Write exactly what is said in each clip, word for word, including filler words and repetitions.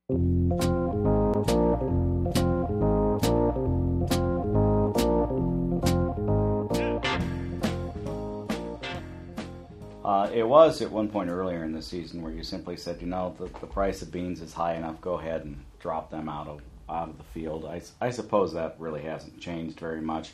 Uh, it was at one point earlier in the season where you simply said, you know, the, the price of beans is high enough, go ahead and drop them out of out of the field. I, I suppose that really hasn't changed very much.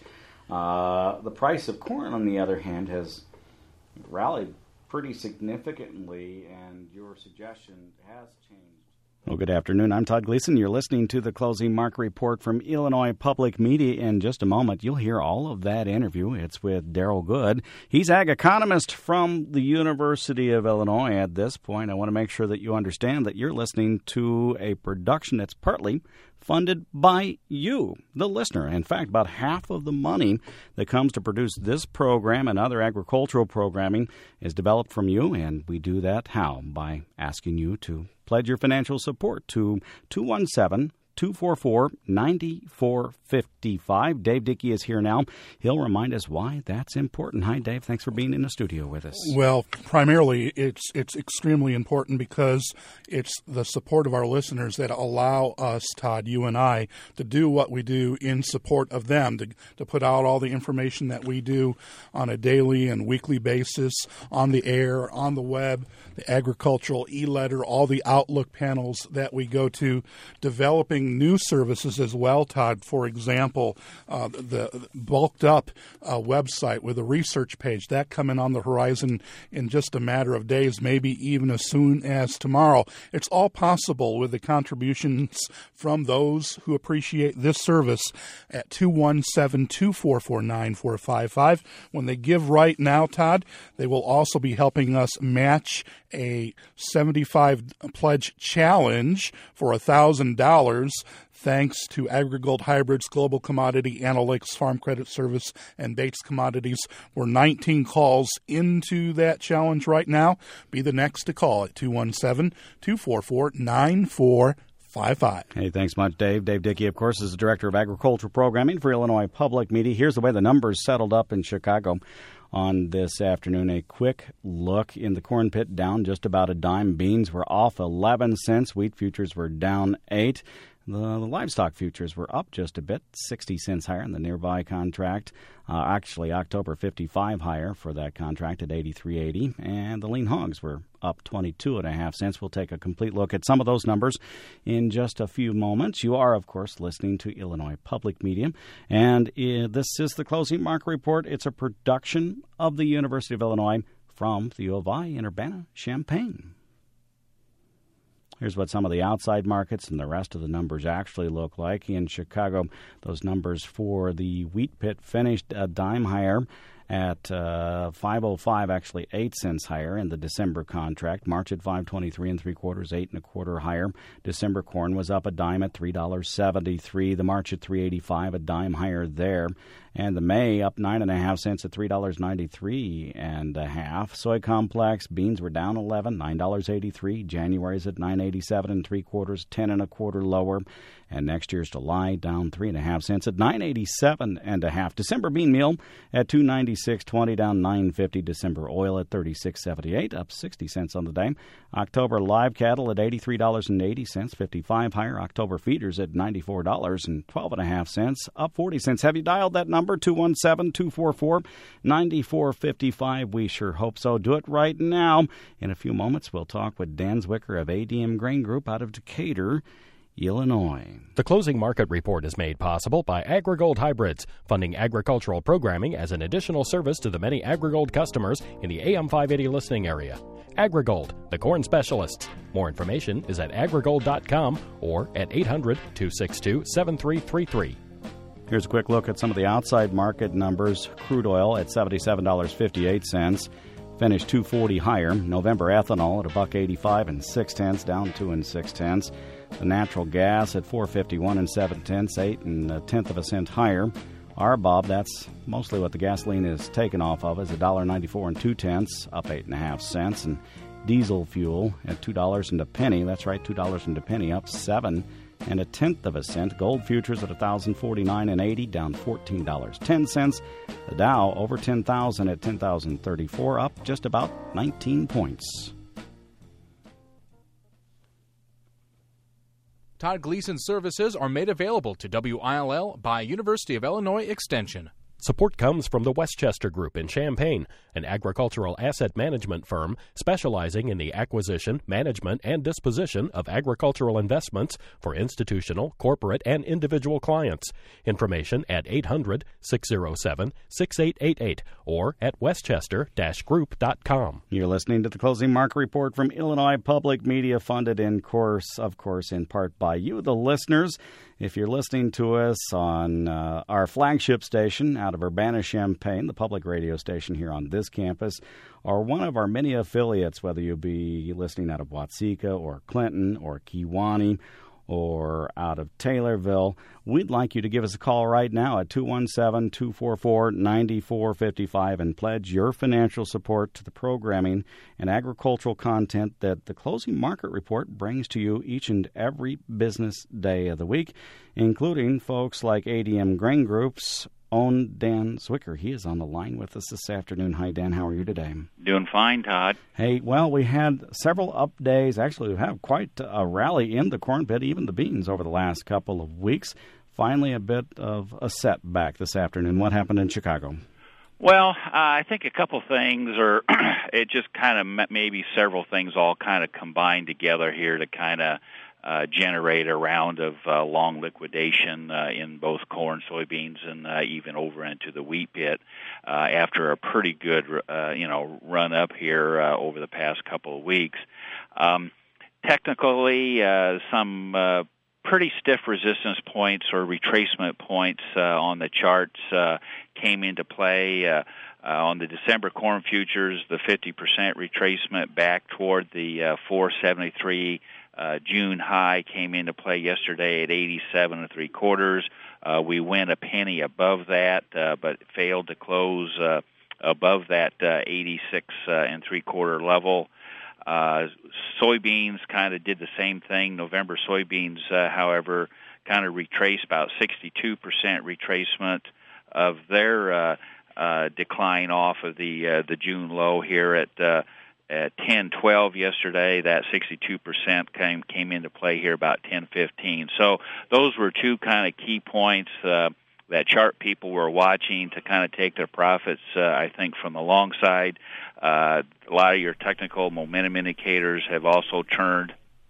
Uh, the price of corn, on the other hand, has rallied pretty significantly, and your suggestion has changed. Well, good afternoon. I'm Todd Gleason. You're listening to the Closing Market Report from Illinois Public Media. In just a moment, you'll hear all of that interview. It's with Darrell Good. He's ag economist from the University of Illinois. At this point, I want to make sure that you understand that you're listening to a production that's partly funded by you, the listener. In fact, about half of the money that comes to produce this program and other agricultural programming is developed from you, and we do that how? By asking you to pledge your financial support to two one seven, two four four, nine four five five. Dave Dickey is here now. He'll remind us why that's important. Hi, Dave. Thanks for being in the studio with us. Well, primarily, it's it's extremely important because it's the support of our listeners that allow us, Todd, you and I, to do what we do in support of them, to, to put out all the information that we do on a daily and weekly basis, on the air, on the web, the agricultural e-letter, all the Outlook panels that we go to, developing new services as well, Todd. For example, uh, the bulked up uh, website with a research page, that coming on the horizon in just a matter of days, maybe even as soon as tomorrow. It's all possible with the contributions from those who appreciate this service at two one seven, two four four, nine four five five. When they give right now, Todd, they will also be helping us match a seventy-five pledge challenge for one thousand dollars. Thanks to AgriGold Hybrids, Global Commodity Analytics, Farm Credit Service, and Bates Commodities. We're nineteen calls into that challenge right now. Be the next to call at two one seven, two four four, nine four five five. Hey, thanks much, Dave. Dave Dickey, of course, is the Director of Agricultural Programming for Illinois Public Media. Here's the way the numbers settled up in Chicago on this afternoon. A quick look in the corn pit, down just about a dime. Beans were off eleven cents. Wheat futures were down eight. The, the livestock futures were up just a bit, sixty cents higher in the nearby contract. Uh, actually, October fifty-five higher for that contract at eighty-three eighty. And the lean hogs were up twenty-two and a half cents. We'll take a complete look at some of those numbers in just a few moments. You are, of course, listening to Illinois Public Media. And uh, this is the Closing Market Report. It's a production of the University of Illinois from the U of I in Urbana-Champaign. Here's what some of the outside markets and the rest of the numbers actually look like. In Chicago, those numbers for the wheat pit finished a dime higher at uh, five oh five, actually eight cents higher in the December contract. March at five twenty-three and three quarters, eight and a quarter higher. December corn was up a dime at three dollars and seventy-three cents. The March at three eighty-five, a dime higher there. And the May up nine and a half cents at three dollars and ninety-three and a half. Soy complex beans were down eleven, nine dollars and eighty-three cents. January's at nine eighty-seven and three quarters, ten and a quarter lower. And next year's July down three and a half cents at nine eighty-seven and a half. December bean meal at two ninety-six twenty, down nine fifty. December oil at thirty-six seventy-eight, up sixty cents on the day. October live cattle at eighty-three dollars and eighty cents, fifty-five higher. October feeders at ninety-four dollars and twelve and a half cents, up forty cents. Have you dialed that number? two one seven, two four four, nine four five five. We sure hope so. Do it right now. In a few moments, we'll talk with Dan Zwicker of A D M Grain Group out of Decatur, Illinois. The Closing Market Report is made possible by AgriGold Hybrids, funding agricultural programming as an additional service to the many AgriGold customers in the A M five eighty listening area. AgriGold, the corn specialists. More information is at agrigold dot com or at eight hundred, two six two, seven three three three. Here's a quick look at some of the outside market numbers. Crude oil at seventy-seven dollars and fifty-eight cents. Finished two forty higher. November ethanol at a buck eighty-five and six tenths, down two and six tenths. The natural gas at four fifty-one and seven tenths, eight and a tenth of a cent higher. R B O B, that's mostly what the gasoline is taken off of, is a dollar ninety-four and two tenths, up eight and a half cents. And diesel fuel at two dollars and a penny. That's right, two dollars and a penny, up seven and a tenth of a cent. Gold futures at one thousand forty-nine and eighty, down fourteen dollars and ten cents. The Dow over ten thousand at ten thousand thirty-four, up just about nineteen points. Todd Gleason services are made available to W I L L by University of Illinois Extension. Support comes from the Westchester Group in Champaign, an agricultural asset management firm specializing in the acquisition, management, and disposition of agricultural investments for institutional, corporate, and individual clients. Information at eight hundred, six oh seven, six eight eight eight or at westchester dash group dot com. You're listening to the Closing Market Report from Illinois Public Media, funded in course, of course, in part by you, the listeners. If you're listening to us on uh, our flagship station out of Urbana-Champaign, the public radio station here on this campus, or one of our many affiliates, whether you be listening out of Watseka or Clinton or Kewanee or out of Taylorville, we'd like you to give us a call right now at two one seven, two four four, nine four five five and pledge your financial support to the programming and agricultural content that the Closing Market Report brings to you each and every business day of the week, including folks like A D M Grain Group's own Dan Zwicker. He is on the line with us this afternoon. Hi, Dan. How are you today? Doing fine, Todd. Hey, well, we had several up days. Actually, we have quite a rally in the corn pit, even the beans, over the last couple of weeks. Finally, a bit of a setback this afternoon. What happened in Chicago? Well, uh, I think a couple things, or it just kind of maybe several things all kind of combined together here to kind of Uh, generate a round of uh, long liquidation uh, in both corn, soybeans, and uh, even over into the wheat pit uh, after a pretty good, uh, you know, run up here uh, over the past couple of weeks. Um, technically, uh, some uh, pretty stiff resistance points or retracement points uh, on the charts uh, came into play. Uh, Uh, on the December corn futures, the fifty percent retracement back toward the uh, four seventy-three uh, June high came into play yesterday at eighty-seven and three quarters. Uh, we went a penny above that, uh, but failed to close uh, above that uh, eighty-six uh, and three quarter level. Uh, soybeans kind of did the same thing. November soybeans, uh, however, kind of retraced about sixty-two percent retracement of their uh, Uh, decline off of the uh, the June low here at uh, at ten twelve yesterday. That sixty-two percent came came into play here about ten fifteen. So those were two kind of key points uh, that chart people were watching to kind of take their profits, uh, I think, from the long side. Uh, a lot of your technical momentum indicators have also turned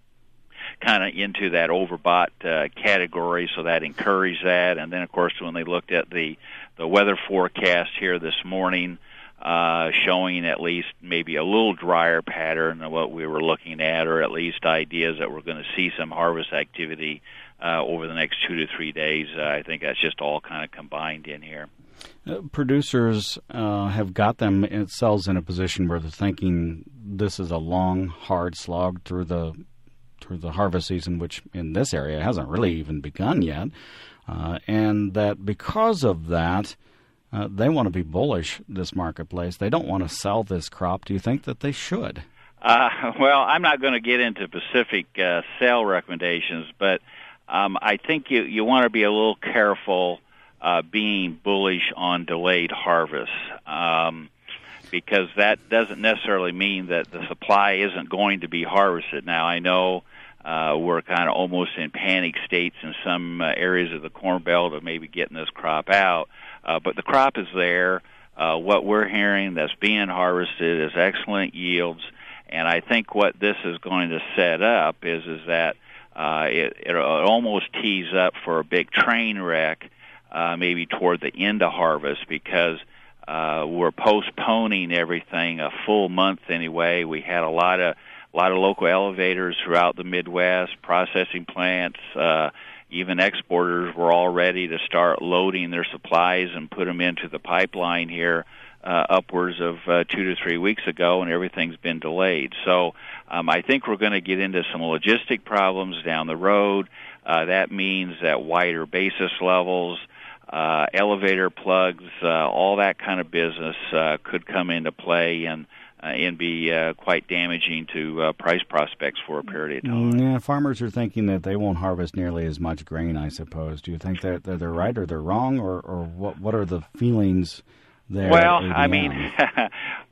kind of into that overbought uh, category, so that encouraged that. And then, of course, when they looked at the, the weather forecast here this morning, uh, showing at least maybe a little drier pattern than what we were looking at, or at least ideas that we're going to see some harvest activity uh, over the next two to three days, uh, I think that's just all kind of combined in here. Uh, producers uh, have got themselves in a position where they're thinking this is a long, hard slog through the through the harvest season, which in this area hasn't really even begun yet, uh, and that because of that, uh, they want to be bullish this marketplace. They don't want to sell this crop. Do you think that they should? Uh, well, I'm not going to get into specific uh, sale recommendations, but um, I think you, you want to be a little careful uh, being bullish on delayed harvest. Um, because that doesn't necessarily mean that the supply isn't going to be harvested. Now, I know uh, we're kind of almost in panic states in some uh, areas of the Corn Belt of maybe getting this crop out, uh, but the crop is there. Uh, what we're hearing that's being harvested is excellent yields, and I think what this is going to set up is is that uh, it, it almost tees up for a big train wreck uh, maybe toward the end of harvest, because Uh, we're postponing everything a full month anyway. We had a lot of a lot of local elevators throughout the Midwest, processing plants, uh, even exporters were all ready to start loading their supplies and put them into the pipeline here uh, upwards of uh, two to three weeks ago, and everything's been delayed. So um, I think we're going to get into some logistic problems down the road. Uh, that means that wider basis levels, Uh, elevator plugs, uh, all that kind of business uh, could come into play and uh, and be uh, quite damaging to uh, price prospects for a period of time. Yeah, farmers are thinking that they won't harvest nearly as much grain, I suppose. Do you think that they're, they're right or they're wrong, or, or what? What are the feelings there? Well, A D M? I mean,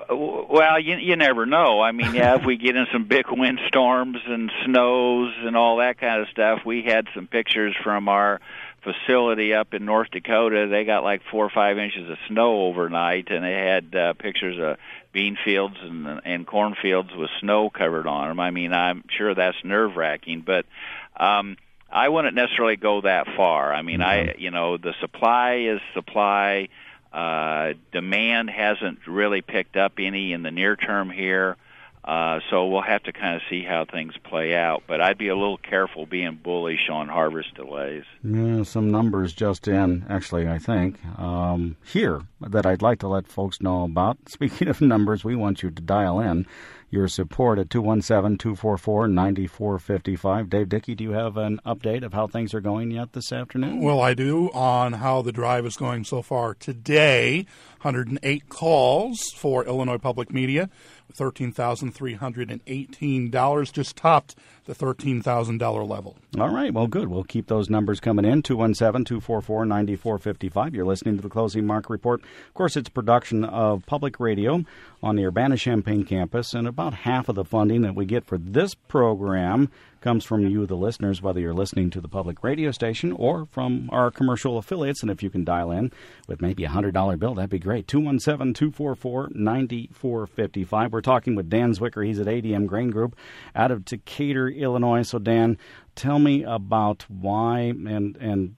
Well, you you never know. I mean, yeah, if we get in some big windstorms and snows and all that kind of stuff, we had some pictures from our facility up in North Dakota. They got like four or five inches of snow overnight, and they had uh, pictures of bean fields and and cornfields with snow covered on them. I mean, I'm sure that's nerve wracking, but um, I wouldn't necessarily go that far. I mean, mm-hmm. I you know the supply is supply. Uh, demand hasn't really picked up any in the near term here. Uh, so we'll have to kind of see how things play out. But I'd be a little careful being bullish on harvest delays. Yeah, some numbers just in, actually, I think, um, here that I'd like to let folks know about. Speaking of numbers, we want you to dial in your support at two one seven, two four four, nine four five five. Dave Dickey, do you have an update of how things are going yet this afternoon? Well, I do, on how the drive is going so far today. one hundred eight calls for Illinois Public Media. thirteen thousand three hundred eighteen dollars, just topped the thirteen thousand dollars level. All right, well, good. We'll keep those numbers coming in, two one seven, two four four, nine four five five. You're listening to the Closing Market Report. Of course, it's a production of Public Radio on the Urbana-Champaign campus, and about half of the funding that we get for this program comes from you, the listeners, whether you're listening to the public radio station or from our commercial affiliates. And if you can dial in with maybe a one hundred dollar bill, that'd be great. two one seven, two four four, nine four five five. We're talking with Dan Zwicker. He's at A D M Grain Group out of Decatur, Illinois. So, Dan, tell me about why and and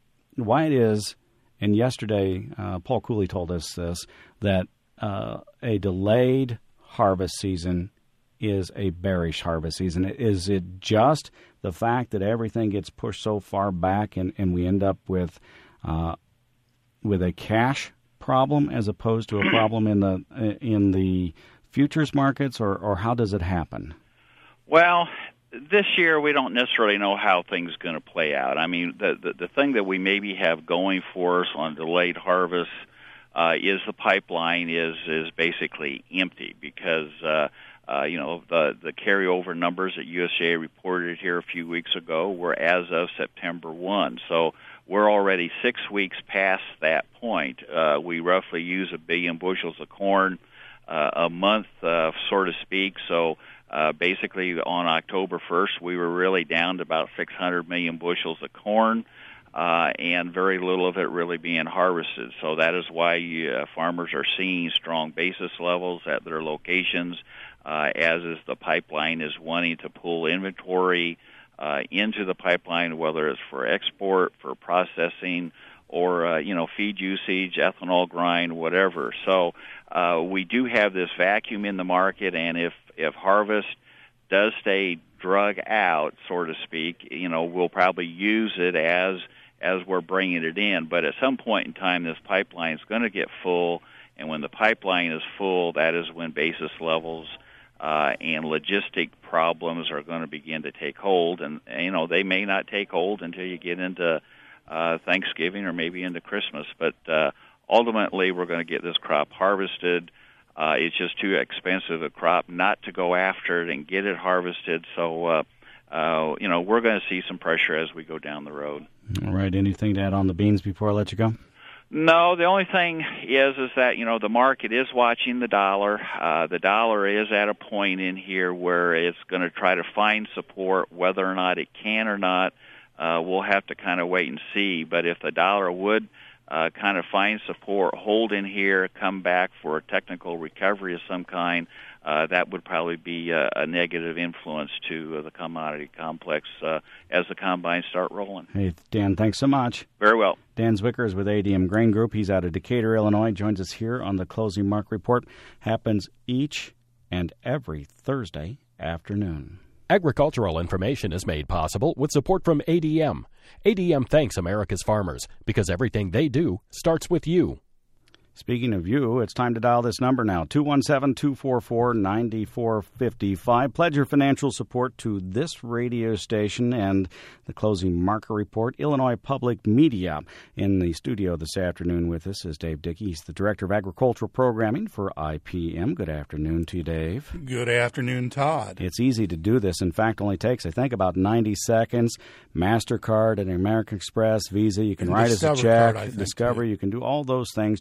why it is, and yesterday uh, Paul Cooley told us this, that uh, a delayed harvest season is a bearish harvest season. Is it just the fact that everything gets pushed so far back and, and we end up with uh, with a cash problem as opposed to a problem in the in the futures markets, or, or how does it happen? Well, this year we don't necessarily know how things are going to play out. I mean, the, the the thing that we maybe have going for us on delayed harvest uh, is the pipeline is is basically empty because uh, uh, you know the the carryover numbers that U S D A reported here a few weeks ago were as of September first. So we're already six weeks past that point. Uh, we roughly use a billion bushels of corn uh, a month, uh, so to speak. So uh, basically on October first, we were really down to about six hundred million bushels of corn, uh, and very little of it really being harvested. So that is why uh, farmers are seeing strong basis levels at their locations, uh, as is the pipeline is wanting to pull inventory uh, into the pipeline, whether it's for export, for processing, or, uh, you know, feed usage, ethanol grind, whatever. So uh, we do have this vacuum in the market, and if, if harvest does stay drug out, so to speak, you know, we'll probably use it as as we're bringing it in. But at some point in time, this pipeline is going to get full, and when the pipeline is full, that is when basis levels uh, and logistic problems are going to begin to take hold. And, you know, they may not take hold until you get into Uh, Thanksgiving or maybe into Christmas, but uh, ultimately we're going to get this crop harvested. Uh, it's just too expensive a crop not to go after it and get it harvested. So, uh, uh, you know, we're going to see some pressure as we go down the road. All right. Anything to add on the beans before I let you go? No, the only thing is is that, you know, the market is watching the dollar. Uh, the dollar is at a point in here where it's going to try to find support, whether or not it can or not. Uh, we'll have to kind of wait and see. But if the dollar would uh, kind of find support, hold in here, come back for a technical recovery of some kind, uh, that would probably be a, a negative influence to uh, the commodity complex uh, as the combines start rolling. Hey, Dan, thanks so much. Very well. Dan Zwicker is with A D M Grain Group. He's out of Decatur, Illinois. Joins us here on the Closing Market Report. Happens each and every Thursday afternoon. Agricultural information is made possible with support from A D M. A D M thanks America's farmers because everything they do starts with you. Speaking of you, it's time to dial this number now, two one seven, two four four, nine four five five. Pledge your financial support to this radio station and the Closing Market Report. Illinois Public Media. In the studio this afternoon with us is Dave Dickey. He's the Director of Agricultural Programming for I P M. Good afternoon to you, Dave. Good afternoon, Todd. It's easy to do this. In fact, it only takes, I think, about ninety seconds. MasterCard and American Express, Visa, you can and write Discover us a check. card, I think, Discover, too. you can do all those things. Just call the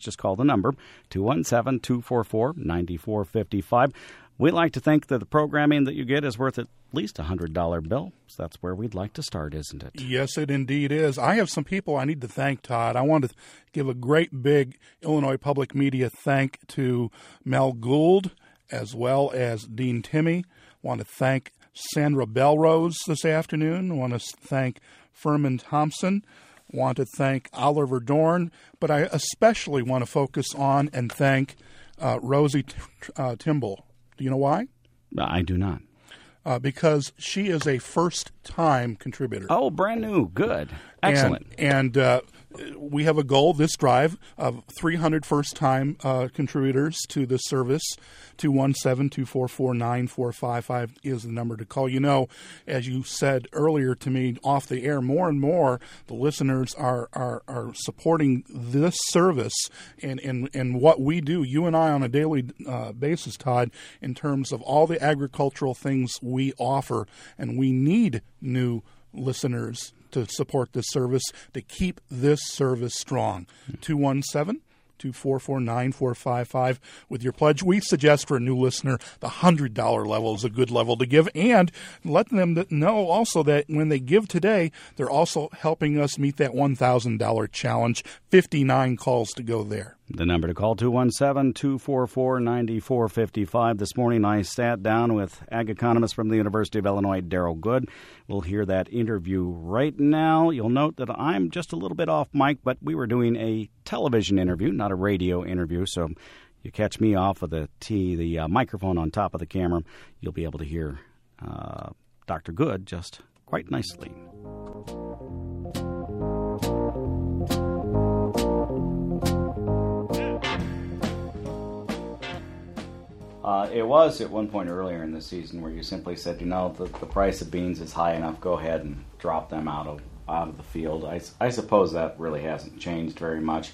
number, two one seven, two four four, nine four five five. We'd like to think that the programming that you get is worth at least a one hundred dollar bill. So that's where we'd like to start, isn't it? Yes, it indeed is. I have some people I need to thank, Todd. I want to give a great big Illinois Public Media thank to Mel Gould as well as Dean Timmy. I want to thank Sandra Belrose this afternoon. I want to thank Furman Thompson. I want to thank Oliver Dorn. But I especially want to focus on and thank uh, Rosie T- uh, Timble. Do you know why? I do not. Uh, because she is a first-time contributor. Oh, brand new. Good. Excellent. And, and uh, we have a goal this drive of three hundred first-time uh, contributors to this service. two one seven, two four four, nine four five five is the number to call. You know, as you said earlier to me off the air, more and more the listeners are are, are supporting this service and, and, and what we do, you and I, on a daily uh, basis, Todd, in terms of all the agricultural things we offer. And we need new listeners to support this service, to keep this service strong. two one seven, two four four, nine four five five with your pledge. We suggest for a new listener the one hundred dollar level is a good level to give, and let them know also that when they give today, they're also helping us meet that one thousand dollar challenge. fifty-nine calls to go there. The number to call, two one seven, two four four, nine four five five. This morning I sat down with ag economist from the University of Illinois, Darrell Good. We'll hear that interview right now. You'll note that I'm just a little bit off mic, but we were doing a television interview, not a radio interview, so you catch me off of the T, the uh, microphone on top of the camera, you'll be able to hear uh, Doctor Good just quite nicely. Uh, it was at one point earlier in the season where you simply said, you know, the, the price of beans is high enough, go ahead and drop them out of out of the field. I, I suppose that really hasn't changed very much.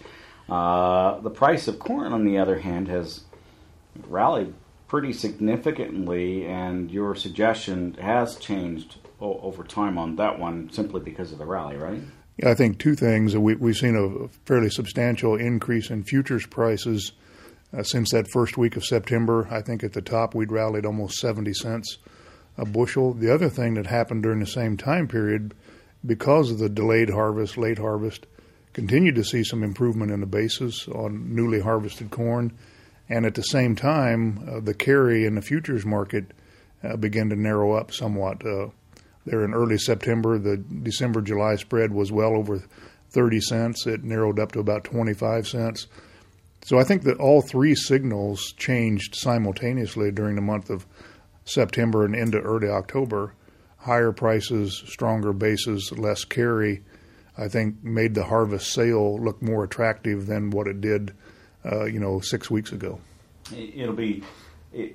Uh, the price of corn, on the other hand, has rallied pretty significantly, and your suggestion has changed o- over time on that one simply because of the rally, right? Yeah, I think two things. We, we've seen a fairly substantial increase in futures prices Uh, since that first week of September. I think at the top we'd rallied almost seventy cents a bushel. The other thing that happened during the same time period, because of the delayed harvest, late harvest, continued to see some improvement in the basis on newly harvested corn. And at the same time, uh, the carry in the futures market uh, began to narrow up somewhat. Uh, there in early September, the December-July spread was well over thirty cents. It narrowed up to about twenty-five cents. So I think that all three signals changed simultaneously during the month of September and into early October. Higher prices, stronger bases, less carry, I think made the harvest sale look more attractive than what it did, uh, you know, six weeks ago. It'll be, it,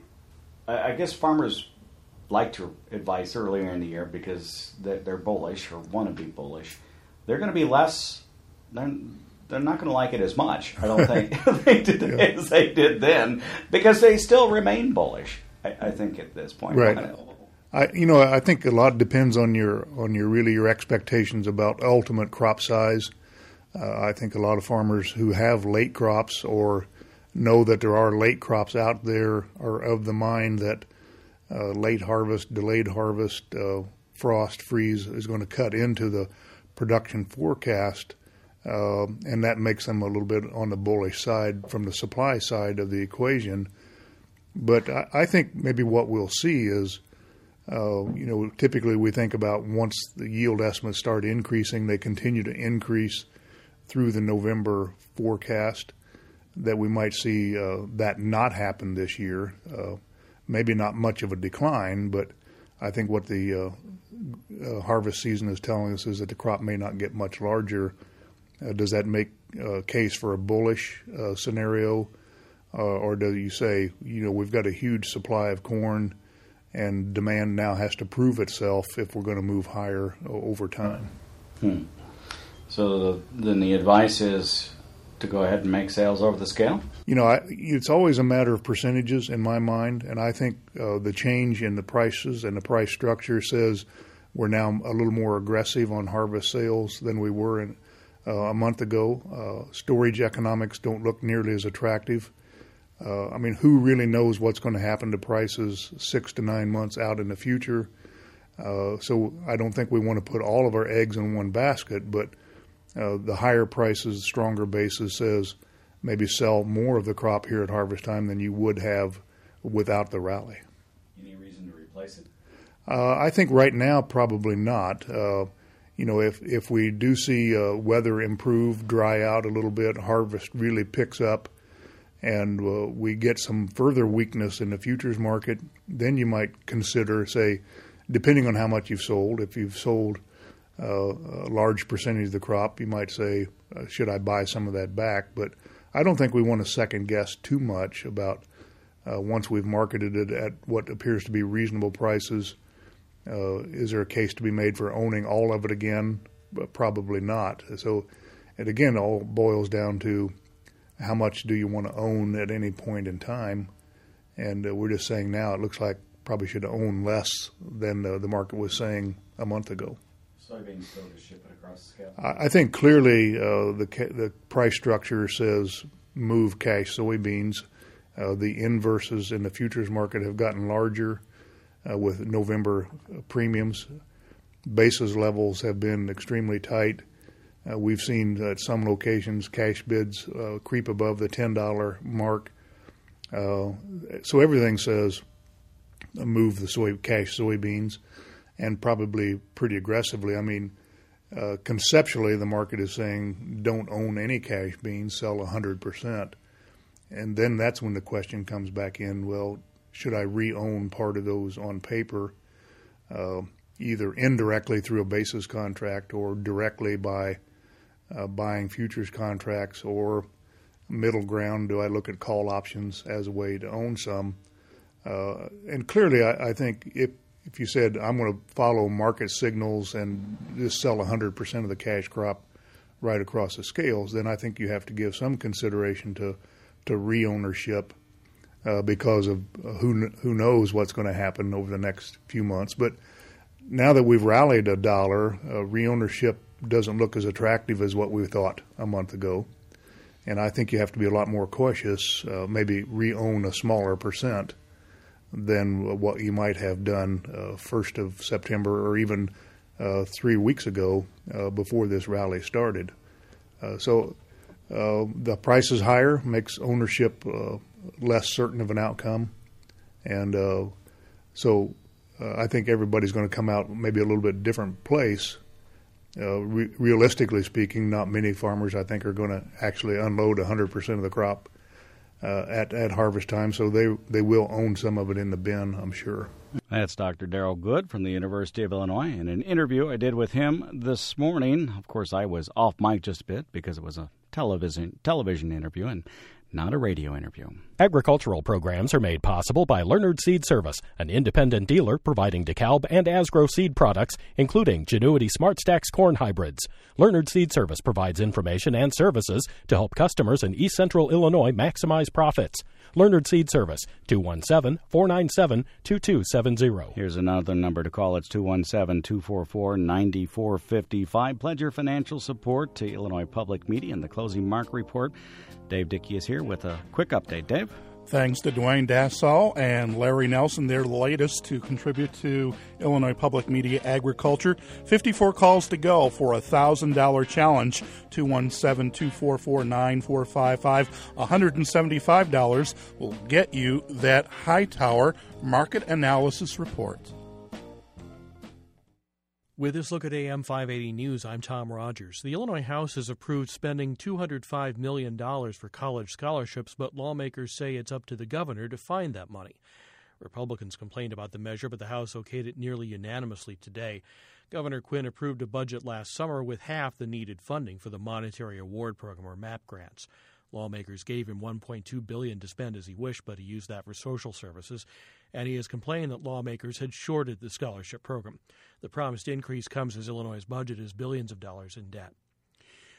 I guess farmers like to advise earlier in the year because they're bullish or want to be bullish. They're going to be less, they're, they're not going to like it as much, I don't think, they did, yeah. as they did then, because they still remain bullish, I, I think, at this point. Right. I, you know, I think a lot depends on your on your really your expectations about ultimate crop size. Uh, I think a lot of farmers who have late crops or know that there are late crops out there are of the mind that uh, late harvest, delayed harvest, uh, frost, freeze is going to cut into the production forecast, uh, and that makes them a little bit on the bullish side from the supply side of the equation. But I, I think maybe what we'll see is, uh, you know, typically we think about once the yield estimates start increasing, they continue to increase through the November forecast, that we might see uh, that not happen this year. Uh, maybe not much of a decline, but I think what the uh, uh, harvest season is telling us is that the crop may not get much larger. Uh, does that make a case for a bullish uh, scenario? Uh, or do you say, you know, we've got a huge supply of corn and demand now has to prove itself if we're going to move higher uh, over time? Hmm. So the, then the advice is to go ahead and make sales over the scale? You know, I, it's always a matter of percentages in my mind, and I think uh, the change in the prices and the price structure says we're now a little more aggressive on harvest sales than we were in uh, a month ago. Uh, storage economics don't look nearly as attractive. Uh, I mean, who really knows what's going to happen to prices six to nine months out in the future? Uh, so I don't think we want to put all of our eggs in one basket, but uh, the higher prices, stronger basis says maybe sell more of the crop here at harvest time than you would have without the rally. Any reason to replace it? Uh, I think right now probably not. Uh, you know, if if we do see uh, weather improve, dry out a little bit, harvest really picks up, and uh, we get some further weakness in the futures market, then you might consider, say, depending on how much you've sold, if you've sold uh, a large percentage of the crop, you might say, uh, should I buy some of that back? But I don't think we want to second guess too much about uh, once we've marketed it at what appears to be reasonable prices. Uh, is there a case to be made for owning all of it again? But probably not. So, and again, it all boils down to how much do you want to own at any point in time? And uh, we're just saying now it looks like probably should own less than uh, the market was saying a month ago. Soybeans still just ship it across the scale? I, I think clearly uh, the ca- the price structure says move cash soybeans. Uh, the inverses in the futures market have gotten larger uh, with November premiums. Basis levels have been extremely tight. Uh, we've seen at some locations cash bids uh, creep above the ten dollar mark. Uh, so everything says uh, move the soy cash soybeans, and probably pretty aggressively. I mean, uh, conceptually, the market is saying don't own any cash beans, sell one hundred percent. And then that's when the question comes back in, well, should I re-own part of those on paper, uh, either indirectly through a basis contract or directly by Uh, buying futures contracts, or middle ground, do I look at call options as a way to own some? Uh, and clearly, I, I think if if you said, I'm going to follow market signals and just sell one hundred percent of the cash crop right across the scales, then I think you have to give some consideration to, to re-ownership uh, because of who, who knows what's going to happen over the next few months. But now that we've rallied a dollar, uh, re-ownership doesn't look as attractive as what we thought a month ago. And I think you have to be a lot more cautious, uh, maybe re-own a smaller percent than what you might have done uh, first of September or even uh, three weeks ago uh, before this rally started. Uh, so uh, the price is higher, makes ownership uh, less certain of an outcome. And uh, so uh, I think everybody's going to come out maybe a little bit different place. Uh, re- realistically speaking, not many farmers, I think, are going to actually unload one hundred percent of the crop uh, at, at harvest time, so they they will own some of it in the bin, I'm sure. That's Doctor Darrell Good from the University of Illinois. In an interview I did with him this morning, of course, I was off mic just a bit because it was a television television interview and not a radio interview. Agricultural programs are made possible by Leonard Seed Service, an independent dealer providing DeKalb and Asgrow seed products, including Genuity SmartStax corn hybrids. Leonard Seed Service provides information and services to help customers in East Central Illinois maximize profits. Leonard Seed Service, two one seven, four nine seven, two two seven zero. Here's another number to call. It's two one seven, two four four, nine four five five. Pledge your financial support to Illinois Public Media and the Closing Mark Report. Dave Dickey is here with a quick update. Dave? Thanks to Dwayne Dassau and Larry Nelson. They're the latest to contribute to Illinois Public Media Agriculture. fifty-four calls to go for a one thousand dollars challenge. two one seven, two four four, nine four five five. one hundred seventy-five dollars will get you that Hightower Market Analysis Report. With this look at A M five eighty News, I'm Tom Rogers. The Illinois House has approved spending two hundred five million dollars for college scholarships, but lawmakers say it's up to the governor to find that money. Republicans complained about the measure, but the House okayed it nearly unanimously today. Governor Quinn approved a budget last summer with half the needed funding for the Monetary Award Program, or MAP grants. Lawmakers gave him one point two billion dollars to spend as he wished, but he used that for social services, and he has complained that lawmakers had shorted the scholarship program. The promised increase comes as Illinois' budget is billions of dollars in debt.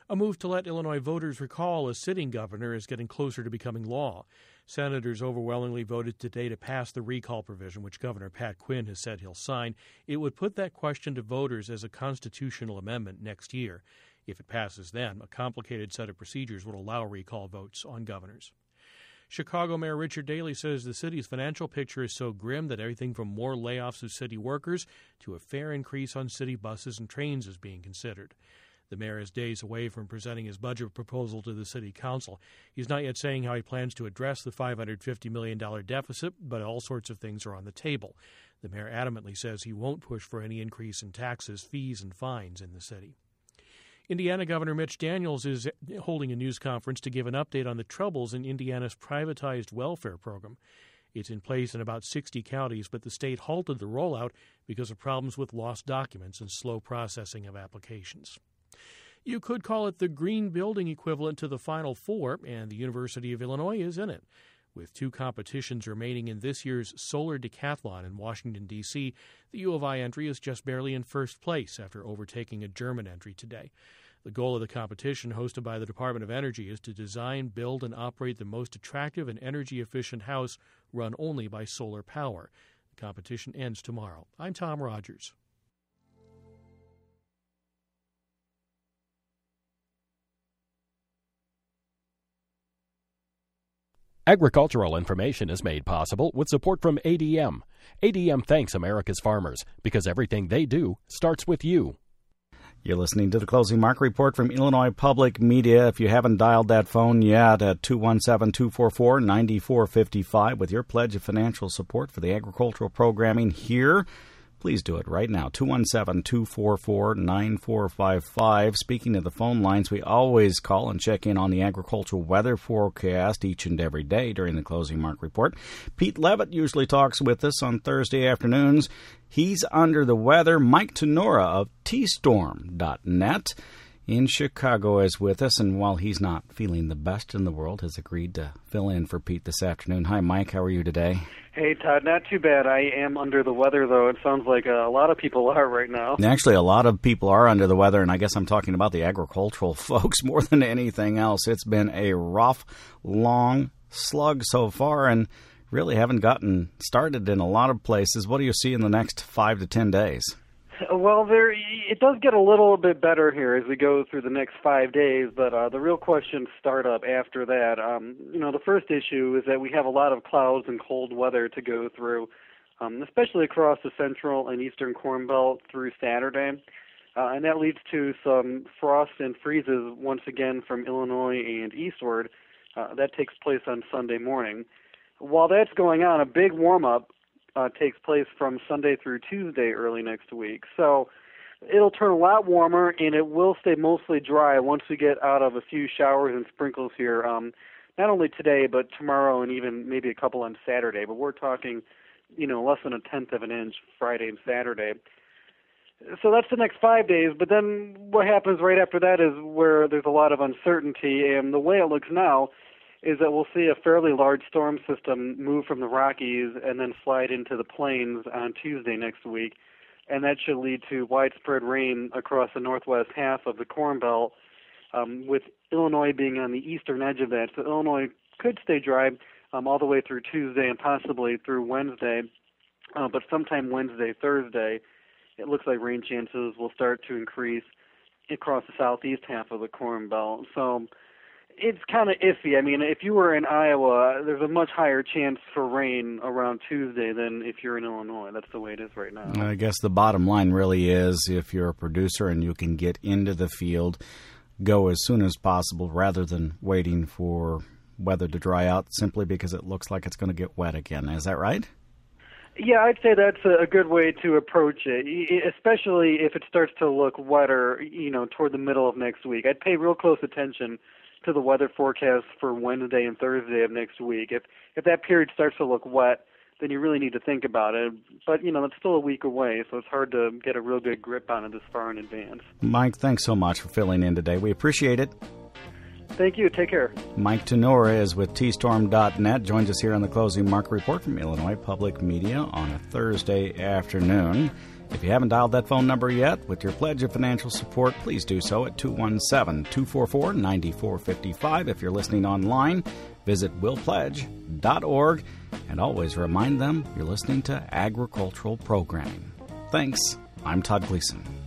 A move to let Illinois voters recall a sitting governor is getting closer to becoming law. Senators overwhelmingly voted today to pass the recall provision, which Governor Pat Quinn has said he'll sign. It would put that question to voters as a constitutional amendment next year. If it passes then, a complicated set of procedures would allow recall votes on governors. Chicago Mayor Richard Daley says the city's financial picture is so grim that everything from more layoffs of city workers to a fare increase on city buses and trains is being considered. The mayor is days away from presenting his budget proposal to the city council. He's not yet saying how he plans to address the five hundred fifty million dollars deficit, but all sorts of things are on the table. The mayor adamantly says he won't push for any increase in taxes, fees, and fines in the city. Indiana Governor Mitch Daniels is holding a news conference to give an update on the troubles in Indiana's privatized welfare program. It's in place in about sixty counties, but the state halted the rollout because of problems with lost documents and slow processing of applications. You could call it the green building equivalent to the Final Four, and the University of Illinois is in it. With two competitions remaining in this year's Solar Decathlon in Washington, D C, the U of I entry is just barely in first place after overtaking a German entry today. The goal of the competition, hosted by the Department of Energy, is to design, build, and operate the most attractive and energy-efficient house run only by solar power. The competition ends tomorrow. I'm Tom Rogers. Agricultural information is made possible with support from A D M. A D M thanks America's farmers because everything they do starts with you. You're listening to the Closing Market Report from Illinois Public Media. If you haven't dialed that phone yet at two one seven, two four four, nine four five five with your pledge of financial support for the agricultural programming here, please do it right now, two one seven, two four four, nine four five five. Speaking of the phone lines, we always call and check in on the agricultural weather forecast each and every day during the Closing Market Report. Pete Levitt usually talks with us on Thursday afternoons. He's under the weather. Mike Tenora of T storm dot net in Chicago is with us, and while he's not feeling the best in the world, has agreed to fill in for Pete this afternoon. Hi, Mike. How are you today? Hey, Todd. Not too bad. I am under the weather, though. It sounds like a lot of people are right now. Actually, a lot of people are under the weather, and I guess I'm talking about the agricultural folks more than anything else. It's been a rough, long slug so far, and really haven't gotten started in a lot of places. What do you see in the next five to ten days? Well, there it does get a little bit better here as we go through the next five days, but uh, the real questions start up after that. Um, you know, the first issue is that we have a lot of clouds and cold weather to go through, um, especially across the central and eastern Corn Belt through Saturday, uh, and that leads to some frost and freezes once again from Illinois and eastward. Uh, that takes place on Sunday morning. While that's going on, a big warm-up Uh, takes place from Sunday through Tuesday early next week. So it'll turn a lot warmer, and it will stay mostly dry once we get out of a few showers and sprinkles here, um, not only today, but tomorrow and even maybe a couple on Saturday. But we're talking, you know, less than a tenth of an inch Friday and Saturday. So that's the next five days. But then what happens right after that is where there's a lot of uncertainty, and the way it looks now is that we'll see a fairly large storm system move from the Rockies and then slide into the plains on Tuesday next week, and that should lead to widespread rain across the northwest half of the Corn Belt, um, with Illinois being on the eastern edge of that. So Illinois could stay dry um, all the way through Tuesday and possibly through Wednesday, uh, but sometime Wednesday, Thursday, it looks like rain chances will start to increase across the southeast half of the Corn Belt. So it's kind of iffy. I mean, if you were in Iowa, there's a much higher chance for rain around Tuesday than if you're in Illinois. That's the way it is right now. I guess the bottom line really is if you're a producer and you can get into the field, go as soon as possible rather than waiting for weather to dry out simply because it looks like it's going to get wet again. Is that right? Yeah, I'd say that's a good way to approach it, especially if it starts to look wetter, you know, toward the middle of next week. I'd pay real close attention to the weather forecast for Wednesday and Thursday of next week. If if that period starts to look wet, then you really need to think about it. But, you know, it's still a week away, so it's hard to get a real good grip on it this far in advance. Mike, thanks so much for filling in today. We appreciate it. Thank you. Take care. Mike Tenora is with T storm dot net. Joins us here on the Closing Market Report from Illinois Public Media on a Thursday afternoon. If you haven't dialed that phone number yet with your pledge of financial support, please do so at two one seven, two four four, nine four five five. If you're listening online, visit will pledge dot org, and always remind them you're listening to agricultural programming. Thanks. I'm Todd Gleason.